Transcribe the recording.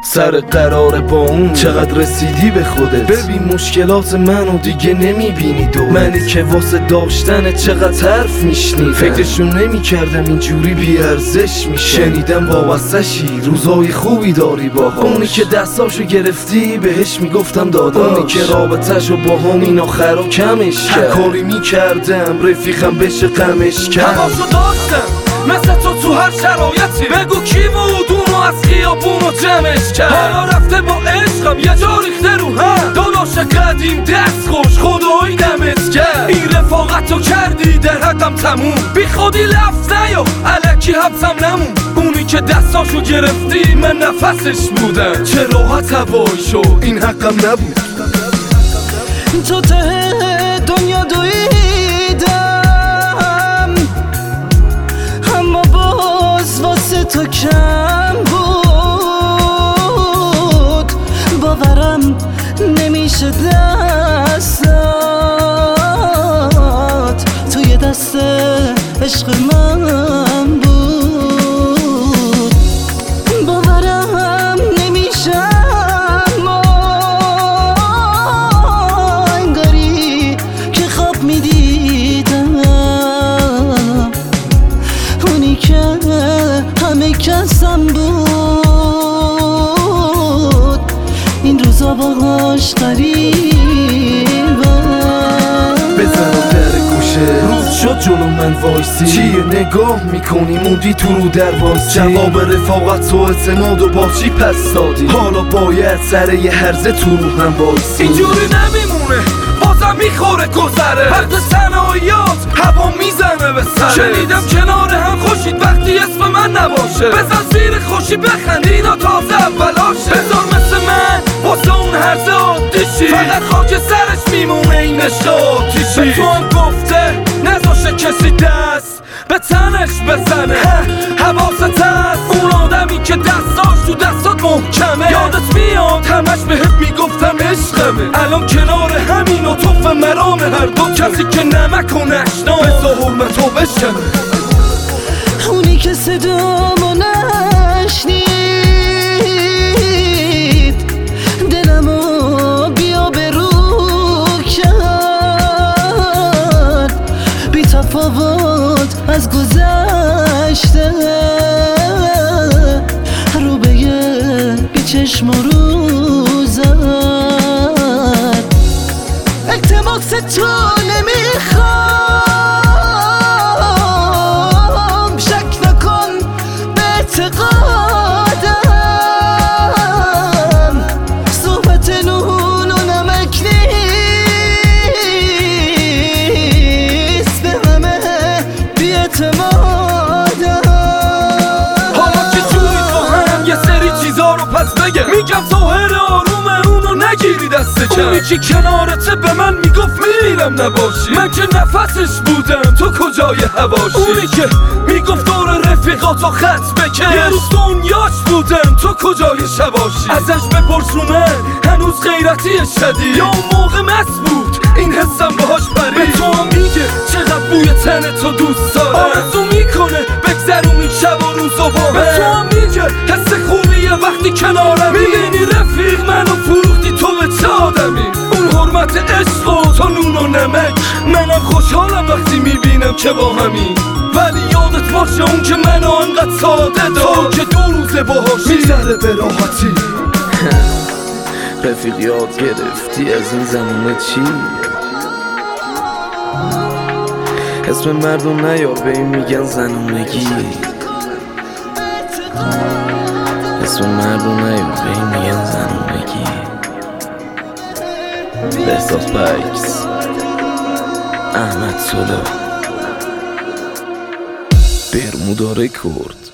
سر قرار با اون چقدر رسیدی به خودت؟ ببین مشکلات منو دیگه نمیبینی دور منی که واسه داشتن چقدر حرف میشنیدم فکرشون نمیکردم اینجوری بیارزش میشه شنیدم وابسته‌شی روزای خوبی داری باها اونی که دستاشو گرفتی بهش میگفتم داداش اونی که رابطه‌شو با همین آخرا کمش کرد هر کاری میکردم رفیقم بشه غمش کرد هماشو داشتم مثل تو هر شرایطی بگو کی بود اونو از خیابونو جمعش کرد حالا رفته با عشقم یه جا ریخته رو هم داداش قدیم دست خوش خدایی دمت کرد این رفاقتو کردی در حقم تموم بی خودی لفظ نیا الکی حبسم نمون اونی که دستاشو گرفتی من نفسش بودم چه راحت هوایی شد این حقم نبود تو ته دنیا دویدم اما باز واسه تو کم بود باورم نمیشه دستات توی دست عشق من بود باورم نمیشه انگاری که خواب میدیدم اونی که همه کسم بود این روزا باهاش قریبم بزن و در گوشه روز شد جلو من وایسی چیه نگاه میکنی موندی تو رو در وایسی جواب رفاقت و اعتماد و با چی پس دادی حالا باید سر یه هرزه تو رو هم وایسی اینجوری نمیمونه بازم میخوره گذره وقت صنایات هوا میزنه به سره شنیدم کنار هم خوشید وقتی اسم من نباشه بزن زیر خوشی بخند اینا تازه اولاشه بذار مثل من واسه اون هرزه عادیشی فقط خاک سرش میمونه این عشق آتیشی به تو هم گفته نذاشه کسی دست به تنش بزنه حواست هست اون آدمی که دستاش تو دستات محکمه یادت میاد همش بهت میگفتم عشقمه الان کنار همین و توف مرام هر دو کسی که نمک و نشنا بزا حرمتو بشکنه اونی که صدامو نشنید دلمو بیا به رو کرد بی تفاوت از گذشته رو به بی چشم رو زد التماس تو نمیخوام شک نکن به اعتقادم صحبت نون و نمک نیست به همه بی اعتمادم حالا که جوری تو هم یه سری چیزا رو پس بگه میگم ظاهر آرومه اونو نگیری دست کم اونی که کنارته به من میگفت میرم نباشی من که نفسش بودم تو کجای هواشی اونی که میگفت دور رفیقاتو خط بکش یه روز دنیاش بودم تو کجای شباشی ازش بپرس رو من هنوز غیرتی شدید یا اون موقع مست بود این حسم باهاش برید به تو هم میگه چقدر بوی تن تو دوست داره آرزو میکنه بگذرونی شب و روز و با به تو هم میگه حس خوبیه وقتی کنارم میبینی رفیق منو فروختی تو به چه آدمی اون حرمت عشق و تو نون و نمک منم خوشحالم وقتی میبینم که با همین ولی یادت باشه اون که منو انقدر ساده دار که 2 روزه باهاش میذاره به راحتی رفیق یاد گرفتی از این زمونه چی؟ اسم مردم نیار به این میگن زنونگی اسم مردم نیار به این میگن زنونگی بهزاد بکس احمد سولا برمودا رکورد